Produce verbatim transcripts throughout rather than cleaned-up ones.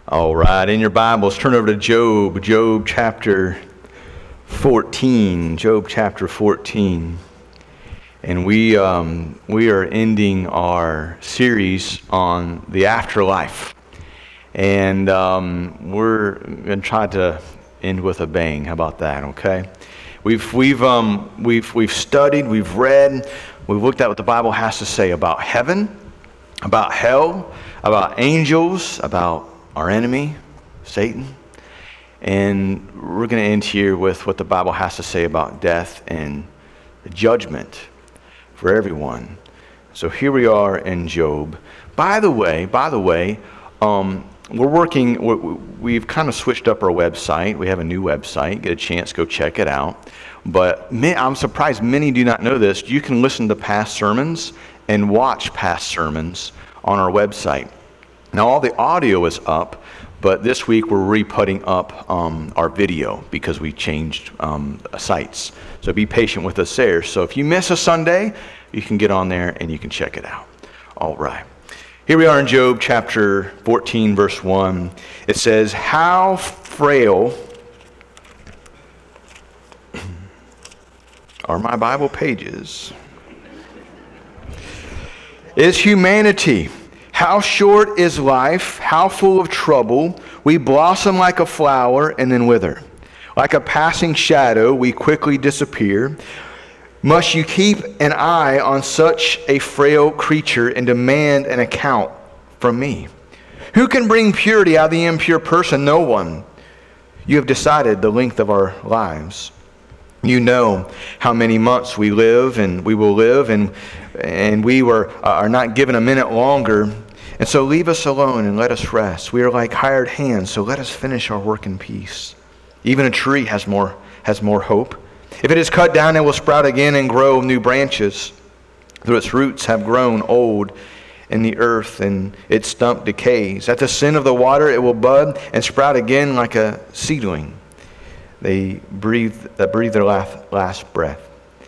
All right, in your Bibles, turn over to Job, Job chapter fourteen, Job chapter fourteen. And we um, we are ending our series on the afterlife. And um, we're going to try to end with a bang. How about that, okay? We've we've um we've we've studied, we've read, we've looked at what the Bible has to say about heaven, about hell, about angels, about our enemy, Satan. And we're going to end here with what the Bible has to say about death and the judgment for everyone. So here we are in Job. By the way, by the way, um, we're working, we're, we've kind of switched up our website. We have a new website. Get a chance, go check it out. But I'm surprised many do not know this. You can listen to past sermons and watch past sermons on our website. Now, all the audio is up, but this week we're re-putting up um, our video because we changed um, sites. So be patient with us there. So if you miss a Sunday, you can get on there and you can check it out. All right. Here we are in Job chapter fourteen, verse one. It says, "How frail are my Bible pages? Is humanity? How short is life, how full of trouble. We blossom like a flower and then wither. Like a passing shadow, we quickly disappear. Must you keep an eye on such a frail creature and demand an account from me? Who can bring purity out of the impure person? No one. You have decided the length of our lives. You know how many months we live and we will live, and and we were are not given a minute longer. And so leave us alone and let us rest. We are like hired hands, so let us finish our work in peace. Even a tree has more has more hope. If it is cut down, it will sprout again and grow new branches. Though its roots have grown old in the earth and its stump decays. At the sin of the water, it will bud and sprout again like a seedling. They breathe that breathe their last, last breath.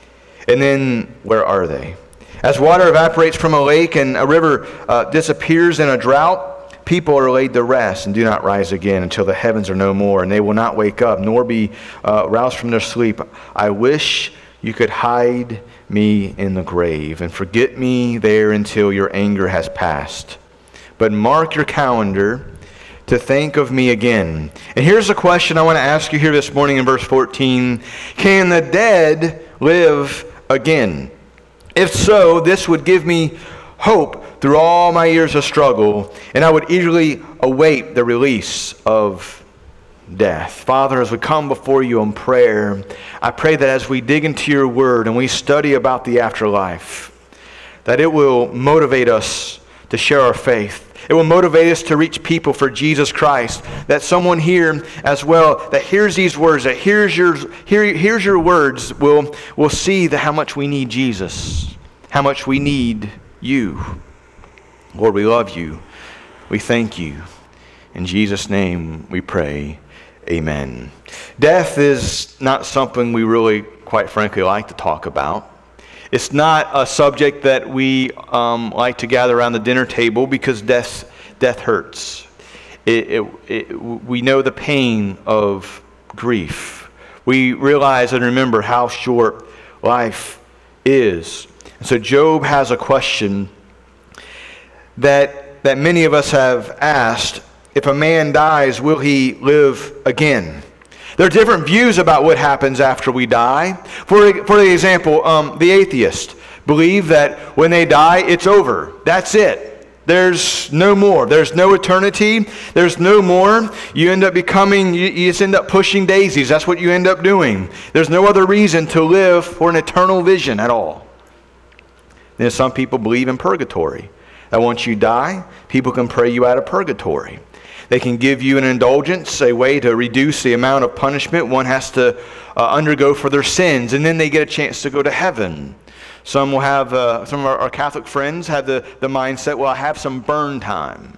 And then where are they? As water evaporates from a lake and a river uh, disappears in a drought, people are laid to rest and do not rise again until the heavens are no more, and they will not wake up nor be uh, roused from their sleep. I wish you could hide me in the grave and forget me there until your anger has passed. But mark your calendar to think of me again." And here's a question I want to ask you here this morning in verse fourteen. Can the dead live again? If so, this would give me hope through all my years of struggle, and I would eagerly await the release of death. Father, as we come before you in prayer, I pray that as we dig into your word and we study about the afterlife, that it will motivate us to share our faith. It will motivate us to reach people for Jesus Christ. That someone here as well that hears these words, that hears your hear, hears your words, will will see that how much we need Jesus, how much we need you. Lord, we love you. We thank you. In Jesus' name we pray. Amen. Death is not something we really, quite frankly, like to talk about. It's not a subject that we um, like to gather around the dinner table because death death hurts. It, it, it, we know the pain of grief. We realize and remember how short life is. And so Job has a question that that many of us have asked: if a man dies, will he live again? There are different views about what happens after we die. For, for example, um, the atheists believe that when they die, it's over. That's it. There's no more. There's no eternity. There's no more. You end up becoming, you, you just end up pushing daisies. That's what you end up doing. There's no other reason to live for an eternal vision at all. Then some people believe in purgatory. That once you die, people can pray you out of purgatory. They can give you an indulgence, a way to reduce the amount of punishment one has to uh, undergo for their sins, and then they get a chance to go to heaven. Some will have, uh, some of our, our Catholic friends have the, the mindset, well, I have some burn time.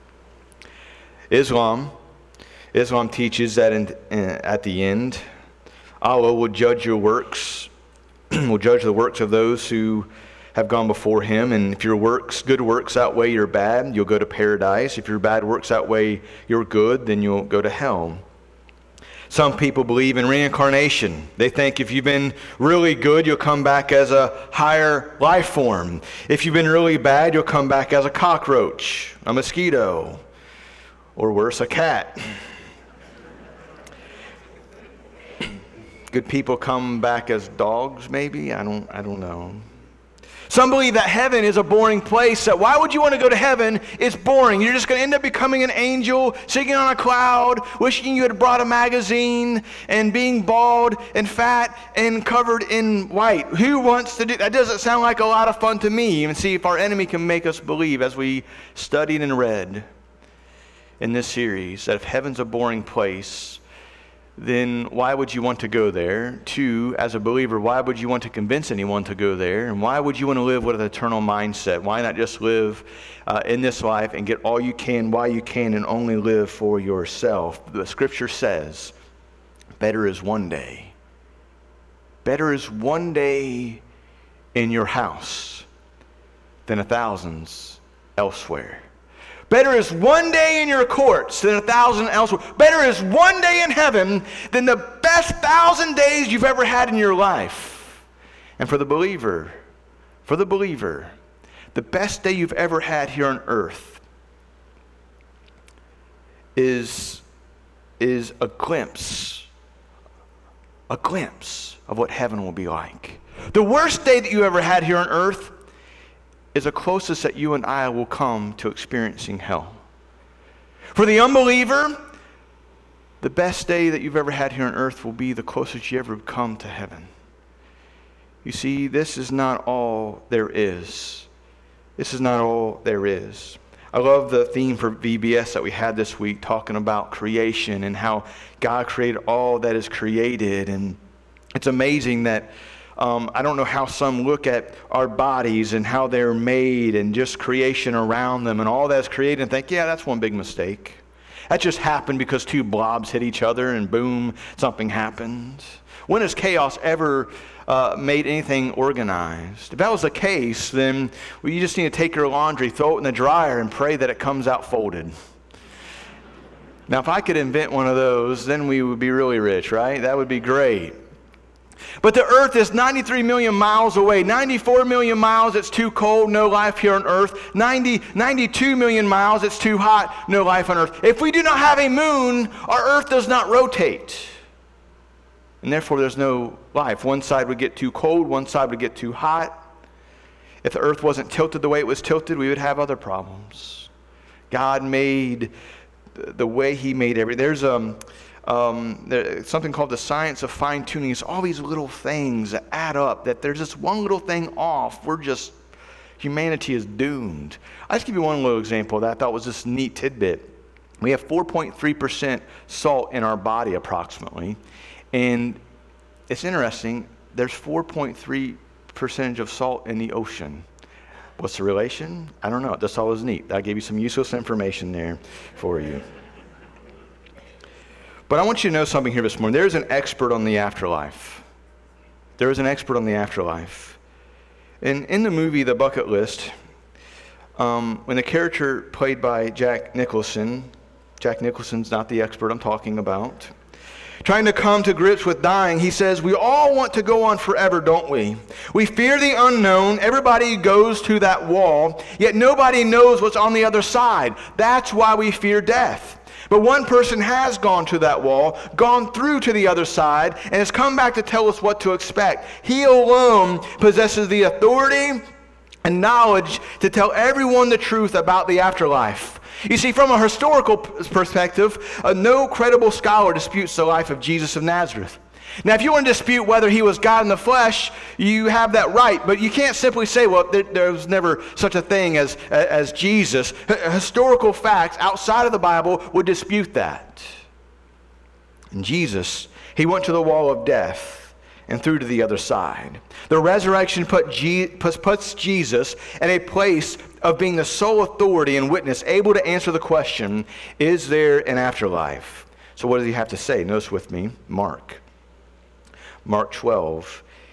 Islam, Islam teaches that in, in, at the end, Allah will judge your works, will judge the works of those who have gone before him, and if your works, good works outweigh your bad, you'll go to paradise. If your bad works outweigh your good, then you'll go to hell. Some people believe in reincarnation. They think if you've been really good, you'll come back as a higher life form. If you've been really bad, you'll come back as a cockroach, a mosquito, or worse, a cat. Good people come back as dogs, maybe? I don't, I don't know. Some believe that heaven is a boring place. That why would you want to go to heaven? It's boring. You're just going to end up becoming an angel, sitting on a cloud, wishing you had brought a magazine, and being bald and fat and covered in white. Who wants to do that? Doesn't sound like a lot of fun to me. And see if our enemy can make us believe, as we studied and read in this series, that if heaven's a boring place, then why would you want to go there? Two, as a believer, why would you want to convince anyone to go there? And why would you want to live with an eternal mindset? Why not just live uh, in this life and get all you can while you can and only live for yourself? The scripture says, better is one day. Better is one day in your house than a thousand elsewhere. Better is one day in your courts than a thousand elsewhere. Better is one day in heaven than the best thousand days you've ever had in your life. And for the believer, for the believer, the best day you've ever had here on earth is, is a glimpse, a glimpse of what heaven will be like. The worst day that you ever had here on earth is the closest that you and I will come to experiencing hell. For the unbeliever, the best day that you've ever had here on earth will be the closest you ever come to heaven. You see, this is not all there is. This is not all there is. I love the theme for V B S that we had this week, talking about creation and how God created all that is created. And it's amazing that Um, I don't know how some look at our bodies and how they're made and just creation around them and all that's created and think, yeah, that's one big mistake. That just happened because two blobs hit each other and boom, something happened. When has chaos ever uh, made anything organized? If that was the case, then well, you just need to take your laundry, throw it in the dryer, and pray that it comes out folded. Now, if I could invent one of those, then we would be really rich, right? That would be great. But the earth is ninety-three million miles away. ninety-four million miles, it's too cold, no life here on earth. ninety, ninety-two million miles, it's too hot, no life on earth. If we do not have a moon, our earth does not rotate. And therefore there's no life. One side would get too cold, one side would get too hot. If the earth wasn't tilted the way it was tilted, we would have other problems. God made the way he made everything. There's um Um, there's something called the science of fine-tuning. It's all these little things that add up, that there's just one little thing off. We're just, humanity is doomed. I'll just give you one little example that I thought was just a neat tidbit. We have four point three percent salt in our body approximately. And it's interesting, there's four point three percent of salt in the ocean. What's the relation? I don't know. That's always neat. I gave you some useless information there for you. But I want you to know something here this morning. There is an expert on the afterlife. There is an expert on the afterlife. And in the movie The Bucket List, um, when the character played by Jack Nicholson, Jack Nicholson's not the expert I'm talking about, trying to come to grips with dying, he says, we all want to go on forever, don't we? We fear the unknown. Everybody goes to that wall, yet nobody knows what's on the other side. That's why we fear death. But one person has gone to that wall, gone through to the other side, and has come back to tell us what to expect. He alone possesses the authority and knowledge to tell everyone the truth about the afterlife. You see, from a historical perspective, uh, no credible scholar disputes the life of Jesus of Nazareth. Now, if you want to dispute whether he was God in the flesh, you have that right. But you can't simply say, well, there, there was never such a thing as, as Jesus. H- historical facts outside of the Bible would dispute that. And Jesus, he went to the wall of death and through to the other side. The resurrection put Je- puts Jesus in a place of being the sole authority and witness, able to answer the question, is there an afterlife? So what does he have to say? Notice with me, Mark. Mark twelve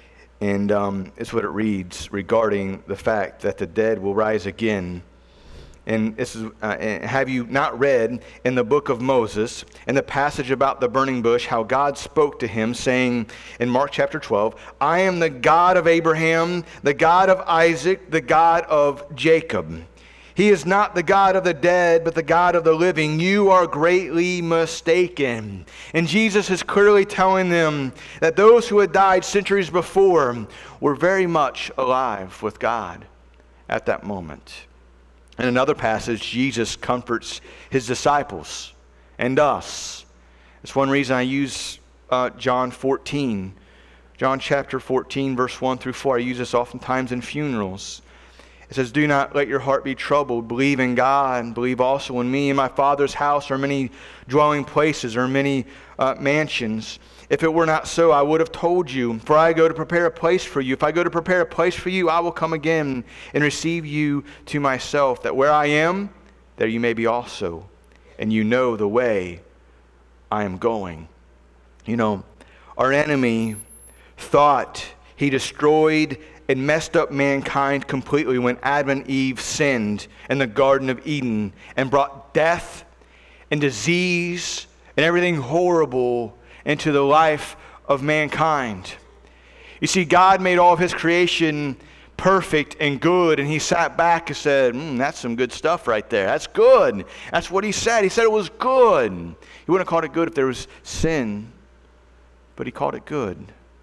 And um, it's what it reads regarding the fact that the dead will rise again. And this is, uh, and have you not read in the book of Moses, in the passage about the burning bush, how God spoke to him, saying in Mark chapter twelve, I am the God of Abraham, the God of Isaac, the God of Jacob. He is not the God of the dead, but the God of the living. You are greatly mistaken. And Jesus is clearly telling them that those who had died centuries before were very much alive with God at that moment. In another passage, Jesus comforts his disciples and us. That's one reason I use uh, John fourteen. John chapter fourteen, verse one through four. I use this oftentimes in funerals. It says, do not let your heart be troubled. Believe in God and believe also in me. In my Father's house are many dwelling places, or many uh, mansions. If it were not so, I would have told you. For I go to prepare a place for you. If I go to prepare a place for you, I will come again and receive you to myself, that where I am, there you may be also. And you know the way I am going. You know, our enemy thought he destroyed and messed up mankind completely when Adam and Eve sinned in the Garden of Eden and brought death and disease and everything horrible into the life of mankind. You see, God made all of his creation perfect and good, and he sat back and said, mm, that's some good stuff right there. That's good. That's what he said. He said it was good. He wouldn't have called it good if there was sin, but he called it good.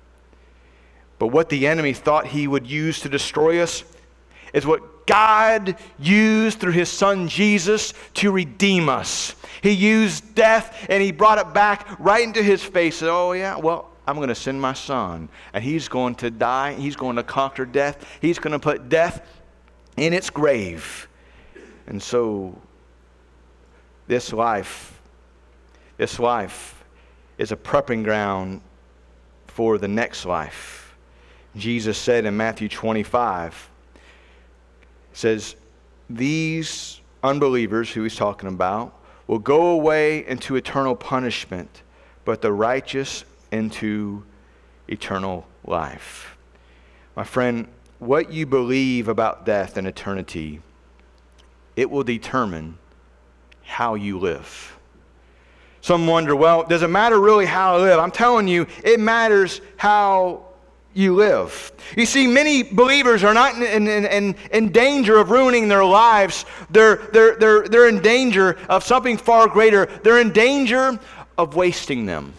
But what the enemy thought he would use to destroy us is what God used through his son Jesus to redeem us. He used death and he brought it back right into his face. Oh yeah, well, I'm going to send my son and he's going to die. He's going to conquer death. He's going to put death in its grave. And so this life, this life is a prepping ground for the next life. Jesus said in Matthew twenty-five, says, these unbelievers who he's talking about will go away into eternal punishment, but the righteous into eternal life. My friend, what you believe about death and eternity, it will determine how you live. Some wonder, well, does it matter really how I live? I'm telling you, it matters how you live. You see, many believers are not in, in, in, in danger of ruining their lives. They're, they're, they're, they're in danger of something far greater. They're in danger of wasting them.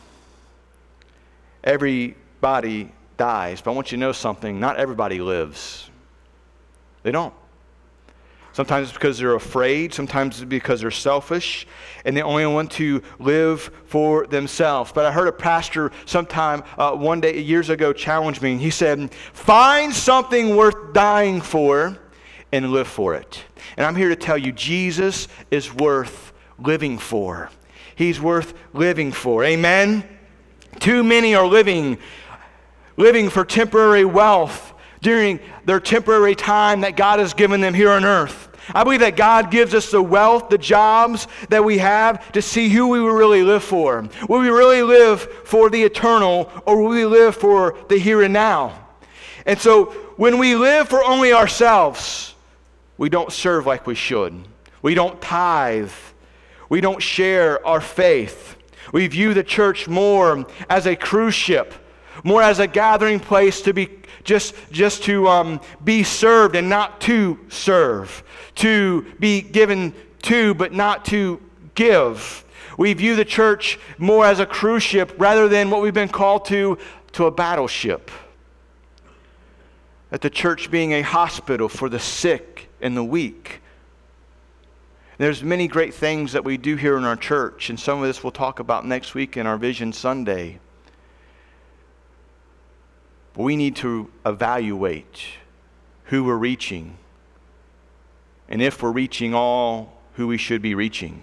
Everybody dies, but I want you to know something. Not everybody lives. They don't. Sometimes it's because they're afraid. Sometimes it's because they're selfish. And they only want to live for themselves. But I heard a pastor sometime, uh, one day, years ago, challenge me. He said, find something worth dying for and live for it. And I'm here to tell you, Jesus is worth living for. He's worth living for. Amen? Too many are living, living for temporary wealth during their temporary time that God has given them here on earth. I believe that God gives us the wealth, the jobs that we have to see who we will really live for. Will we really live for the eternal, or will we live for the here and now? And so when we live for only ourselves, we don't serve like we should. We don't tithe. We don't share our faith. We view the church more as a cruise ship, more as a gathering place to be just, just to um, be served and not to serve, to be given to but not to give. We view the church more as a cruise ship rather than what we've been called to, to a battleship. That the church being a hospital for the sick and the weak. There's many great things that we do here in our church, and some of this we'll talk about next week in our Vision Sunday. But we need to evaluate who we're reaching and if we're reaching all who we should be reaching.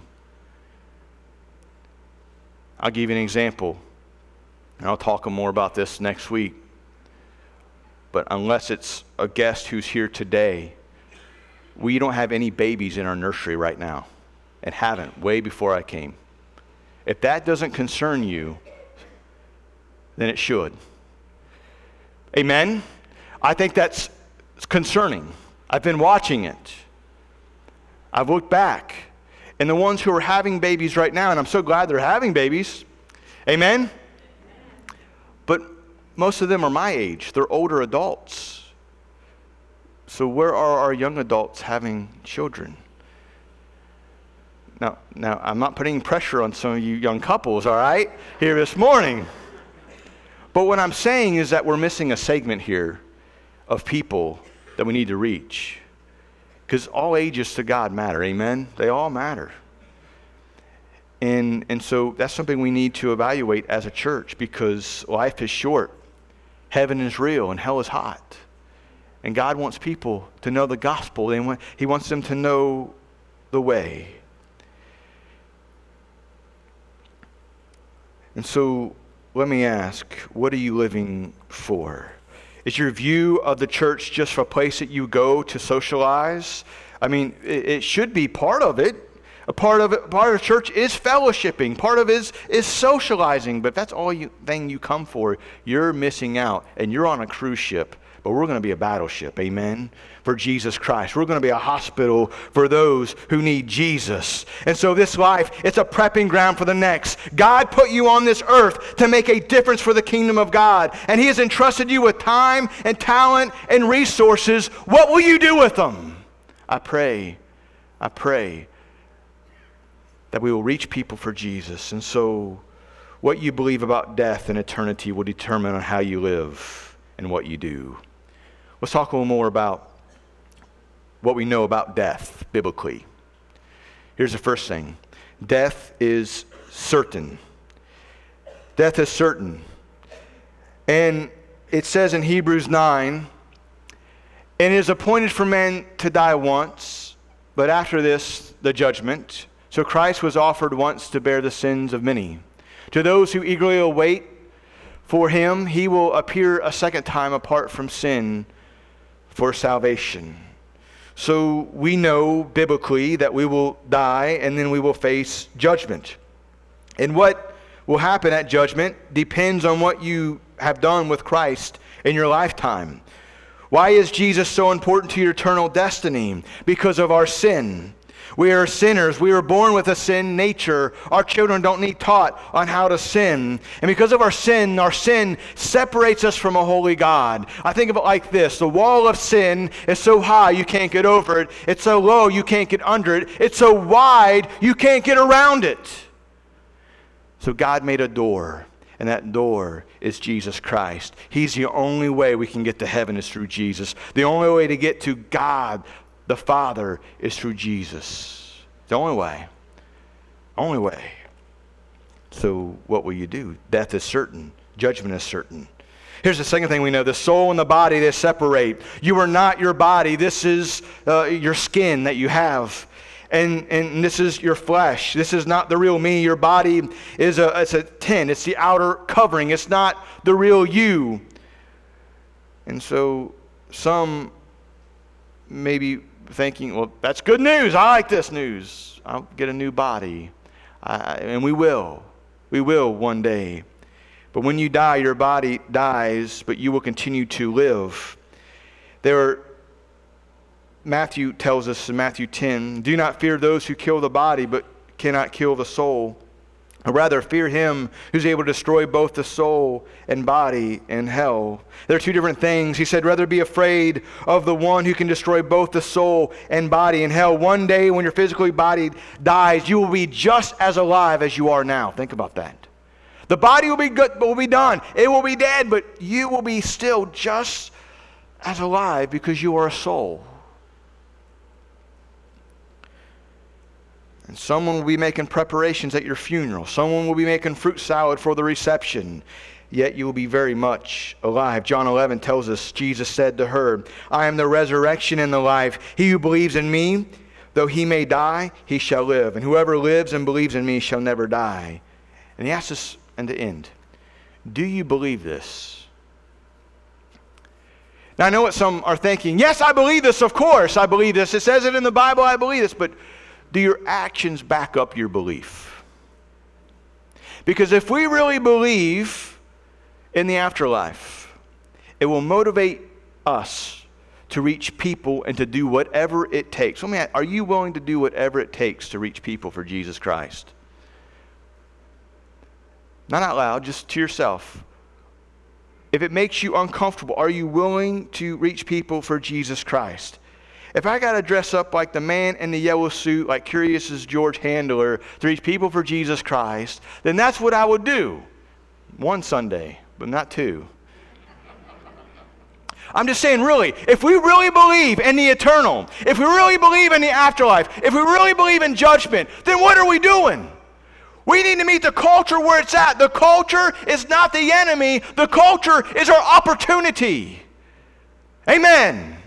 I'll give you an example, and I'll talk more about this next week. But unless it's a guest who's here today, we don't have any babies in our nursery right now, and haven't way before I came. If that doesn't concern you, then it should. Amen? I think that's concerning. I've been watching it. I've looked back. And the ones who are having babies right now, and I'm so glad they're having babies. Amen? But most of them are my age. They're older adults. So where are our young adults having children? Now, now I'm not putting pressure on some of you young couples, all right, here this morning. But what I'm saying is that we're missing a segment here of people that we need to reach. Because all ages to God matter, amen? They all matter. And, and so that's something we need to evaluate as a church, because life is short. Heaven is real and hell is hot. And God wants people to know the gospel. They want, he wants them to know the way. And so let me ask, what are you living for? Is your view of the church just a place that you go to socialize? I mean, it, it should be part of it. A part of it, part of church is fellowshipping. Part of it is, is socializing. But if that's all you thing you come for, you're missing out. And you're on a cruise ship. But we're going to be a battleship, amen, for Jesus Christ. We're going to be a hospital for those who need Jesus. And so this life, it's a prepping ground for the next. God put you on this earth to make a difference for the kingdom of God. And he has entrusted you with time and talent and resources. What will you do with them? I pray, I pray that we will reach people for Jesus. And so what you believe about death and eternity will determine on how you live and what you do. Let's talk a little more about what we know about death biblically. Here's the first thing. Death is certain. Death is certain. And it says in Hebrews nine, and it is appointed for man to die once, but after this, the judgment. So Christ was offered once to bear the sins of many. To those who eagerly await for him, he will appear a second time apart from sin for salvation. So we know biblically that we will die and then we will face judgment. And what will happen at judgment depends on what you have done with Christ in your lifetime. Why is Jesus so important to your eternal destiny? Because of our sin. We are sinners. We were born with a sin nature. Our children don't need taught on how to sin. And because of our sin, our sin separates us from a holy God. I think of it like this. The wall of sin is so high you can't get over it. It's so low you can't get under it. It's so wide you can't get around it. So God made a door. And that door is Jesus Christ. He's the only way we can get to heaven is through Jesus. The only way to get to God the Father is through Jesus. The only way. Only way. So what will you do? Death is certain. Judgment is certain. Here's the second thing we know. The soul and the body, they separate. You are not your body. This is uh, your skin that you have. And, and this is your flesh. This is not the real me. Your body is a, it's a tent. It's the outer covering. It's not the real you. And so some may be thinking, well, that's good news. I like this news. I'll get a new body. I, and we will. We will one day. But when you die, your body dies, but you will continue to live. There are, Matthew tells us in Matthew ten, do not fear those who kill the body, but cannot kill the soul. Or rather, fear him who's able to destroy both the soul and body in hell. There are two different things. He said, rather be afraid of the one who can destroy both the soul and body in hell. One day when your physically body dies, you will be just as alive as you are now. Think about that. The body will be good, will be done. It will be dead, but you will be still just as alive because you are a soul. And someone will be making preparations at your funeral. Someone will be making fruit salad for the reception. Yet you will be very much alive. John eleven tells us, Jesus said to her, I am the resurrection and the life. He who believes in me, though he may die, he shall live. And whoever lives and believes in me shall never die. And he asks us in the end, do you believe this? Now I know what some are thinking. Yes, I believe this, of course. I believe this. It says it in the Bible, I believe this. But do your actions back up your belief? Because if we really believe in the afterlife, It will motivate us to reach people and to do whatever it takes. Let me ask, are you willing to do whatever it takes to reach people for Jesus Christ? Not out loud, just to yourself. If it makes you uncomfortable, are you willing to reach people for Jesus Christ? If I got to dress up like the man in the yellow suit, like Curious George Handler, to reach people for Jesus Christ, then that's what I would do. One Sunday, but not two. I'm just saying, really, if we really believe in the eternal, if we really believe in the afterlife, if we really believe in judgment, then what are we doing? We need to meet the culture where it's at. The culture is not the enemy. The culture is our opportunity. Amen.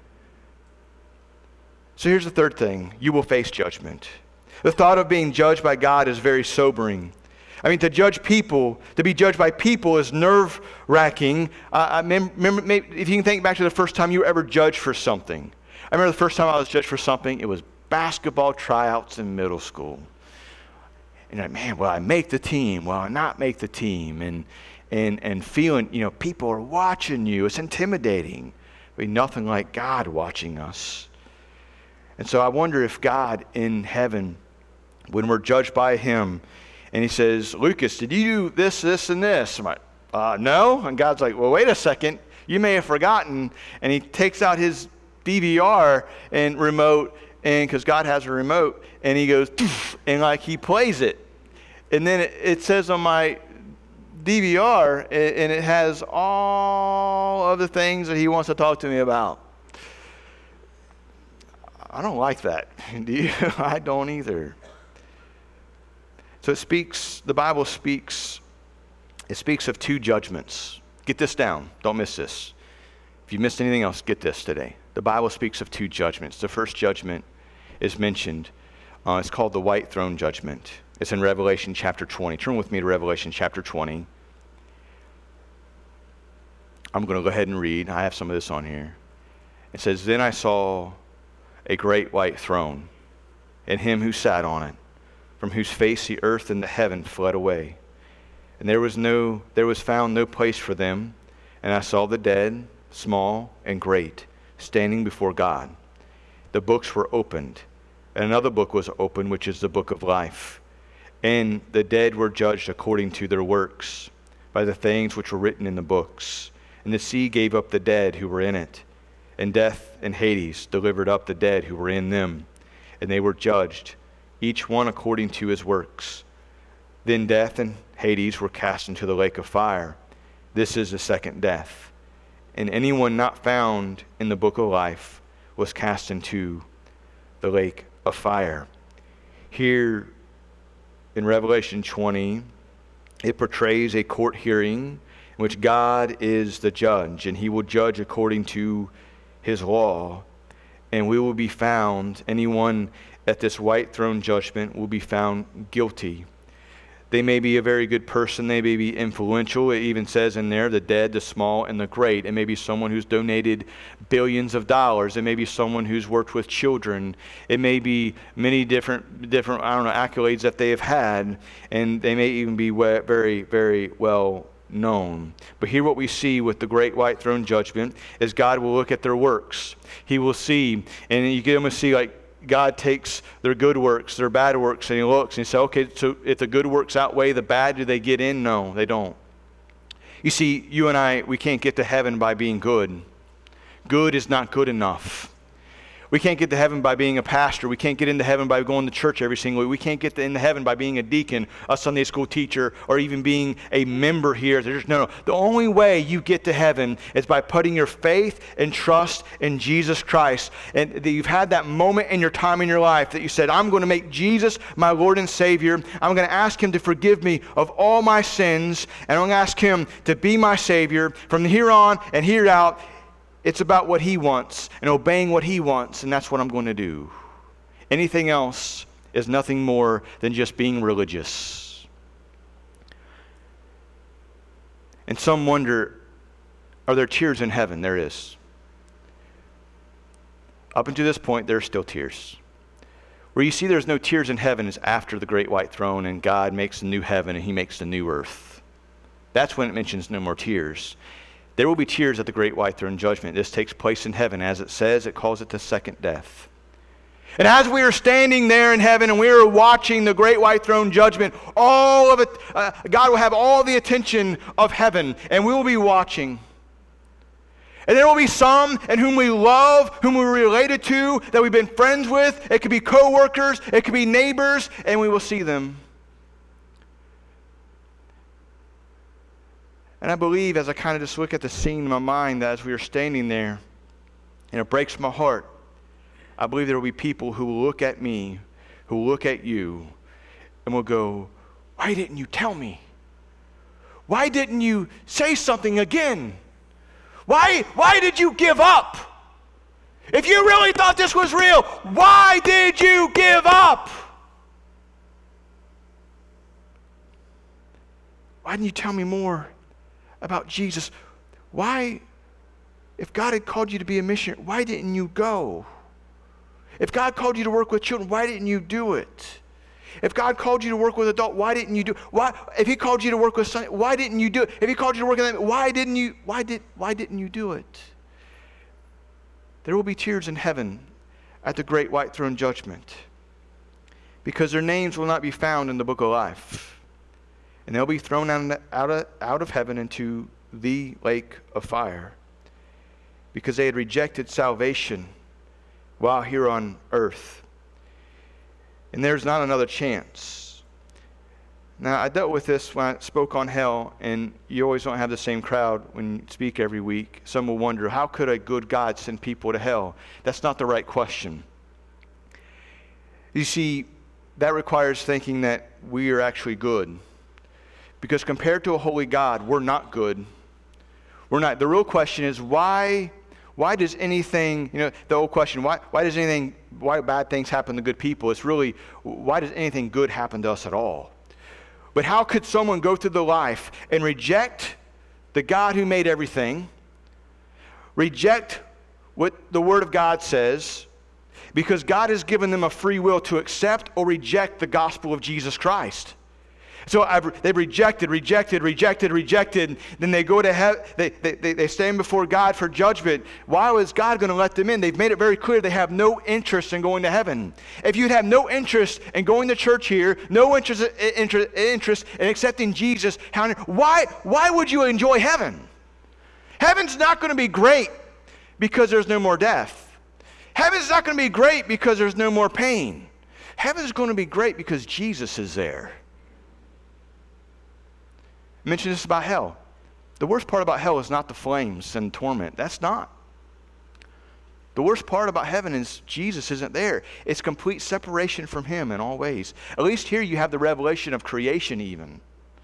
So here's the third thing. You will face judgment. The thought of being judged by God is very sobering. I mean, to judge people, to be judged by people is nerve-wracking. Uh, I remember, maybe, if you can think back to the first time you were ever judged for something. I remember the first time I was judged for something, it was basketball tryouts in middle school. And like, man, will I make the team? Will I not make the team? And and and feeling, you know, people are watching you. It's intimidating. But nothing like God watching us. And so I wonder if God in heaven, when we're judged by Him, and He says, Lucas, did you do this, this, and this? I'm like, uh, no. And God's like, well, wait a second. You may have forgotten. And He takes out His D V R and remote, and because God has a remote, and He goes, and like He plays it. And then it, it says on my D V R, and it has all of the things that He wants to talk to me about. I don't like that. Do you? I don't either. So it speaks, the Bible speaks, it speaks of two judgments. Get this down. Don't miss this. If you missed anything else, get this today. The Bible speaks of two judgments. The first judgment is mentioned. Uh, it's called the white throne judgment. It's in Revelation chapter twenty. Turn with me to Revelation chapter twenty. I'm going to go ahead and read. I have some of this on here. It says, Then I saw a great white throne, and Him who sat on it, from whose face the earth and the heaven fled away. And there was no, there was found no place for them. And I saw the dead, small and great, standing before God. The books were opened, and another book was opened, which is the book of life. And the dead were judged according to their works, by the things which were written in the books. And the sea gave up the dead who were in it. And death and Hades delivered up the dead who were in them. And they were judged, each one according to his works. Then death and Hades were cast into the lake of fire. This is the second death. And anyone not found in the book of life was cast into the lake of fire. Here in Revelation twenty, it portrays a court hearing in which God is the judge, and He will judge according to His law. And we will be found, anyone at this white throne judgment will be found guilty. They may be a very good person. They may be influential. It even says in there, the dead, the small, and the great. It may be someone who's donated billions of dollars. It may be someone who's worked with children. It may be many different, different I don't know, accolades that they have had. And they may even be very, very well known. But here what we see with the great white throne judgment is God will look at their works. He will see, and you get them to see like, God takes their good works, their bad works, and He looks and He says, okay, so if the good works outweigh the bad, do they get in? No, they don't. You see, you and I, we can't get to heaven by being good. Good is not good enough. We can't get to heaven by being a pastor. We can't get into heaven by going to church every single week. We can't get to, into heaven by being a deacon, a Sunday school teacher, or even being a member here. There's, no, no. The only way you get to heaven is by putting your faith and trust in Jesus Christ. And that you've had that moment in your time in your life that you said, I'm going to make Jesus my Lord and Savior. I'm going to ask Him to forgive me of all my sins. And I'm going to ask Him to be my Savior from here on and here out. It's about what He wants and obeying what He wants, and that's what I'm going to do. Anything else is nothing more than just being religious. And some wonder, are there tears in heaven? There is. Up until this point, there are still tears. Where you see there's no tears in heaven is after the great white throne and God makes the new heaven and He makes the new earth. That's when it mentions no more tears. There will be tears at the great white throne judgment. This takes place in heaven. As it says, it calls it the second death. And as we are standing there in heaven and we are watching the great white throne judgment, all of it, uh, God will have all the attention of heaven, and we will be watching. And there will be some in whom we love, whom we're related to, that we've been friends with. It could be co-workers, it could be neighbors, and we will see them. And I believe, as I kind of just look at the scene in my mind, that as we are standing there, and it breaks my heart, I believe there will be people who will look at me, who will look at you, and will go, why didn't you tell me? Why didn't you say something again? Why, why did you give up? If you really thought this was real, why did you give up? Why didn't you tell me more about Jesus? Why, if God had called you to be a missionary, why didn't you go? If God called you to work with children, why didn't you do it? If God called you to work with adults, why didn't you do it? Why, if He called you to work with son, why didn't you do it? If He called you to work with them, why didn't you? Why did? Why didn't you do it? There will be tears in heaven at the great white throne judgment, because their names will not be found in the book of life, and they'll be thrown out, out of out of heaven into the lake of fire, because they had rejected salvation while here on earth. And there's not another chance. Now, I dealt with this when I spoke on hell, and you always don't have the same crowd when you speak every week. Some will wonder, how could a good God send people to hell? That's not the right question. You see, that requires thinking that we are actually good. Because compared to a holy God, we're not good. We're not. The real question is, why... Why does anything, you know, the old question, why, why does anything, why bad things happen to good people? It's really, why does anything good happen to us at all? But how could someone go through the life and reject the God who made everything, reject what the Word of God says, because God has given them a free will to accept or reject the gospel of Jesus Christ? So I've, they've rejected, rejected, rejected, rejected. Then they go to heaven. They, they, they stand before God for judgment. Why is God going to let them in? They've made it very clear they have no interest in going to heaven. If you'd have no interest in going to church here, no interest, interest, interest in accepting Jesus, why, why would you enjoy heaven? Heaven's not going to be great because there's no more death. Heaven's not going to be great because there's no more pain. Heaven's going to be great because Jesus is there. I mentioned this about hell. The worst part about hell is not the flames and torment. That's not. The worst part about heaven is Jesus isn't there. It's complete separation from Him in all ways. At least here you have the revelation of creation even.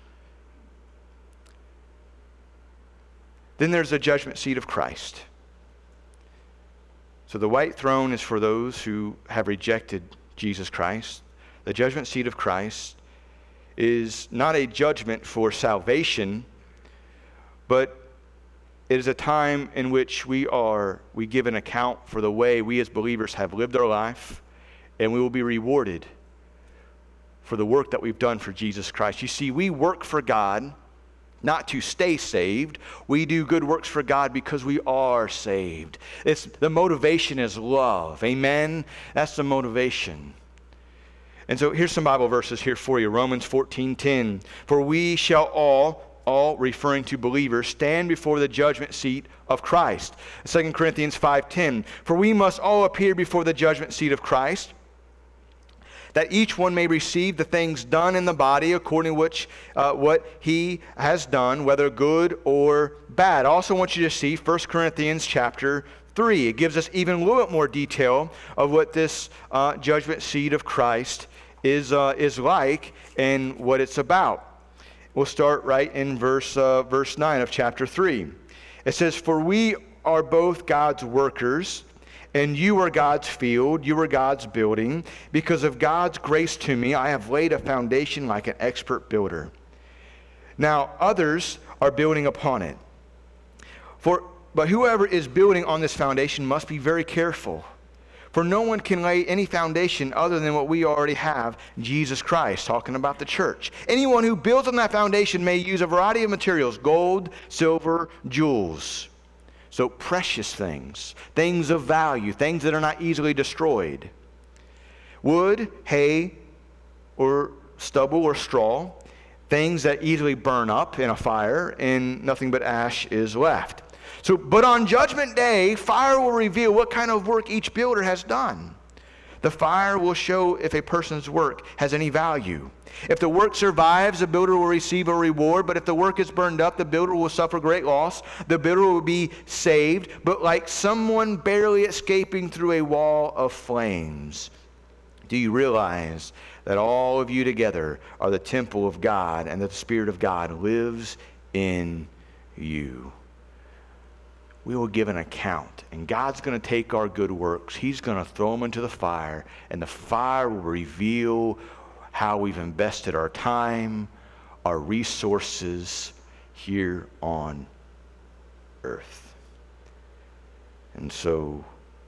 Then there's the judgment seat of Christ. So the white throne is for those who have rejected Jesus Christ. The judgment seat of Christ is not a judgment for salvation, but it is a time in which we are, we give an account for the way we as believers have lived our life, and we will be rewarded for the work that we've done for Jesus Christ. You see, we work for God not to stay saved. We do good works for God because we are saved. It's, the motivation is love. Amen? That's the motivation. And so here's some Bible verses here for you. Romans fourteen ten. For we shall all, all referring to believers, stand before the judgment seat of Christ. Second Corinthians five ten. For we must all appear before the judgment seat of Christ, that each one may receive the things done in the body according to which uh, what he has done, whether good or bad. I also want you to see First Corinthians chapter three. It gives us even a little bit more detail of what this uh, judgment seat of Christ is uh, is like and what it's about. We'll start right in verse uh, verse nine of chapter three. It says, "For we are both God's workers, and you are God's field, you are God's building. Because of God's grace to me, I have laid a foundation like an expert builder. Now others are building upon it. For but whoever is building on this foundation must be very careful. For no one can lay any foundation other than what we already have, Jesus Christ, talking about the church. Anyone who builds on that foundation may use a variety of materials, gold, silver, jewels. So precious things, things of value, things that are not easily destroyed. Wood, hay, or stubble or straw, things that easily burn up in a fire, and nothing but ash is left. So, but on Judgment Day, fire will reveal what kind of work each builder has done. The fire will show if a person's work has any value. If the work survives, the builder will receive a reward, but if the work is burned up, the builder will suffer great loss. The builder will be saved, but like someone barely escaping through a wall of flames. Do you realize that all of you together are the temple of God, and that the Spirit of God lives in you? We will give an account, and God's going to take our good works. He's going to throw them into the fire, and the fire will reveal how we've invested our time, our resources here on earth. And so,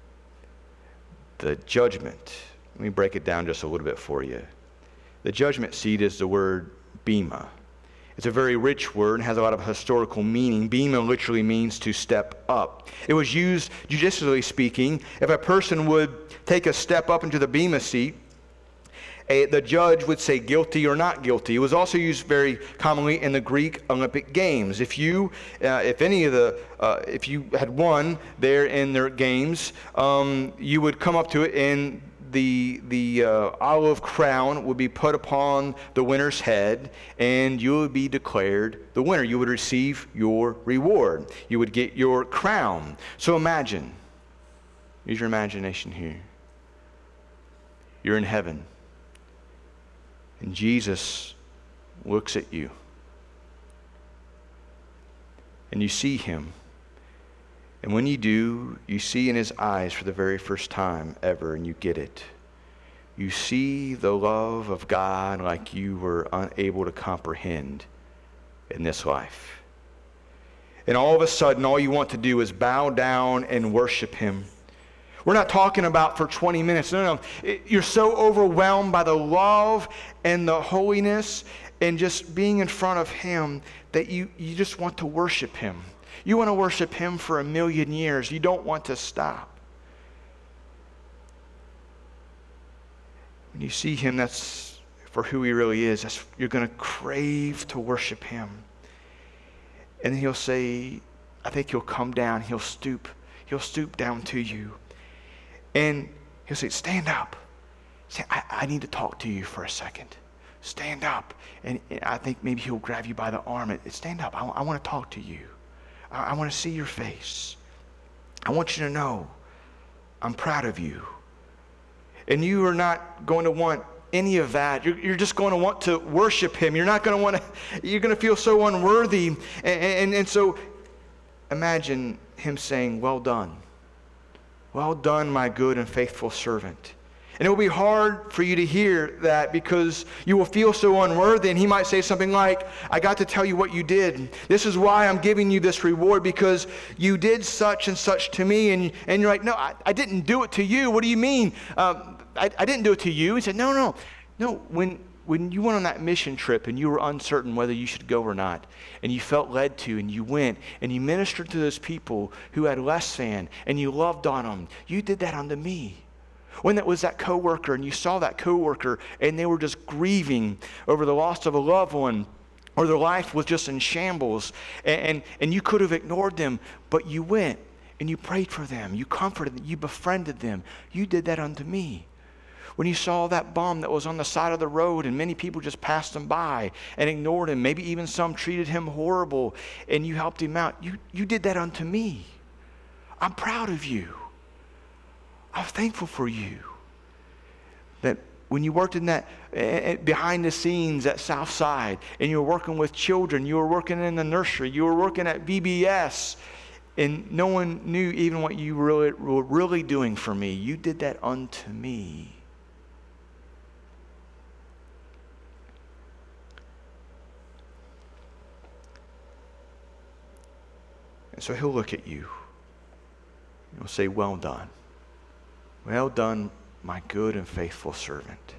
the judgment, let me break it down just a little bit for you. The judgment seat is the word bema. It's a very rich word and has a lot of historical meaning. Bema literally means to step up. It was used, judicially speaking, if a person would take a step up into the bema seat, a, the judge would say guilty or not guilty. It was also used very commonly in the Greek Olympic Games. If you, uh, if any of the, uh, if you had won there in their games, um, you would come up to it and the the uh, olive crown would be put upon the winner's head, and you would be declared the winner. You would receive your reward. You would get your crown. So imagine, use your imagination here. You're in heaven, and Jesus looks at you, and you see him. And when you do, you see in his eyes for the very first time ever, and you get it. You see the love of God like you were unable to comprehend in this life. And all of a sudden, all you want to do is bow down and worship him. We're not talking about for twenty minutes. No, no. It, you're so overwhelmed by the love and the holiness and just being in front of him that you, you just want to worship him. You want to worship him for a million years. You don't want to stop. When you see him, that's for who he really is. That's, you're going to crave to worship him. And he'll say, I think he'll come down. He'll stoop. He'll stoop down to you. And he'll say, stand up. Say, I, I need to talk to you for a second. Stand up. And, and I think maybe he'll grab you by the arm. And stand up. I, I want to talk to you. I want to see your face. I want you to know I'm proud of you. And you are not going to want any of that. You're, you're just going to want to worship him. You're not going to want to, you're going to feel so unworthy. And, and, and so imagine him saying, well done. Well done, my good and faithful servant. And it will be hard for you to hear that because you will feel so unworthy. And he might say something like, I got to tell you what you did. This is why I'm giving you this reward, because you did such and such to me. And, and you're like, no, I, I didn't do it to you. What do you mean? Um, I, I didn't do it to you. He said, no, no. No, when, when you went on that mission trip and you were uncertain whether you should go or not, and you felt led to, and you went, and you ministered to those people who had less than, and you loved on them, you did that unto me. When that was that coworker and you saw that coworker and they were just grieving over the loss of a loved one, or their life was just in shambles, and, and, and you could have ignored them, but you went and you prayed for them, you comforted them, you befriended them. You did that unto me. When you saw that bum that was on the side of the road and many people just passed him by and ignored him, maybe even some treated him horrible, and you helped him out, you, you did that unto me. I'm proud of you. I'm thankful for you. That when you worked in that, uh, behind the scenes at Southside, and you were working with children, you were working in the nursery, you were working at V B S, and no one knew even what you really, were really doing for me. You did that unto me. And so he'll look at you. He'll say, well done. Well done, my good and faithful servant.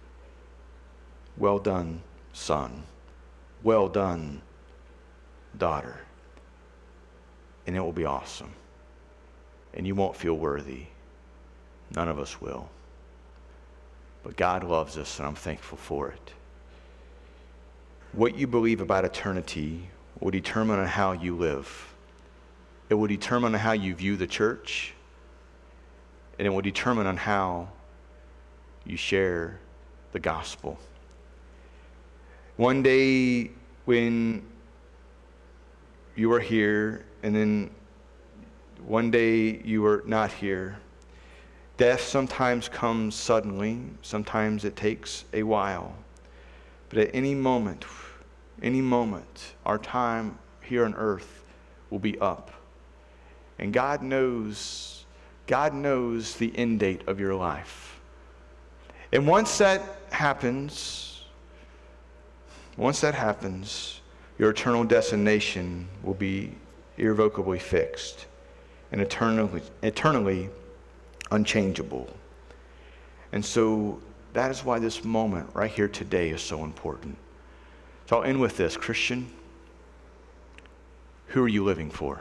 Well done, son. Well done, daughter. And it will be awesome. And you won't feel worthy. None of us will. But God loves us, and I'm thankful for it. What you believe about eternity will determine on how you live. It will determine on how you view the church, and it will determine on how you share the gospel. One day when you were here, and then one day you were not here, death sometimes comes suddenly, sometimes it takes a while. But at any moment, any moment, our time here on earth will be up. And God knows, God knows the end date of your life. And once that happens, once that happens, your eternal destination will be irrevocably fixed and eternally, eternally unchangeable. And so that is why this moment right here today is so important. So I'll end with this. Christian, who are you living for?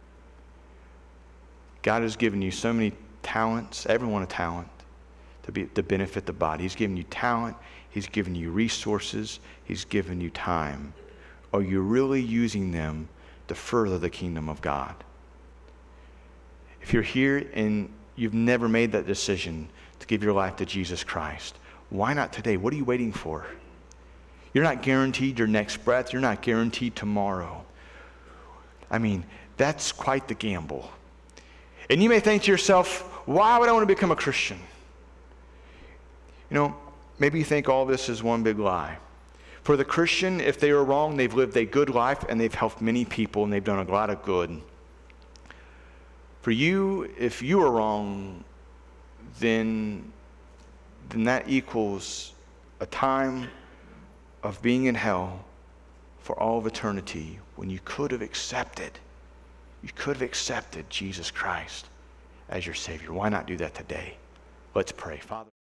God has given you so many talents, everyone a talent, to be to benefit the body. He's given you talent. He's given you resources. He's given you time. Are you really using them to further the kingdom of God? If you're here and you've never made that decision to give your life to Jesus Christ, why not today? What are you waiting for? You're not guaranteed your next breath. You're not guaranteed tomorrow. I mean, that's quite the gamble. And you may think to yourself, why would I want to become a Christian? You know, maybe you think all this is one big lie. For the Christian, if they are wrong, they've lived a good life and they've helped many people and they've done a lot of good. For you, if you are wrong, then, then that equals a time of being in hell for all of eternity when you could have accepted, you could have accepted Jesus Christ as your Savior. Why not do that today? Let's pray. Father.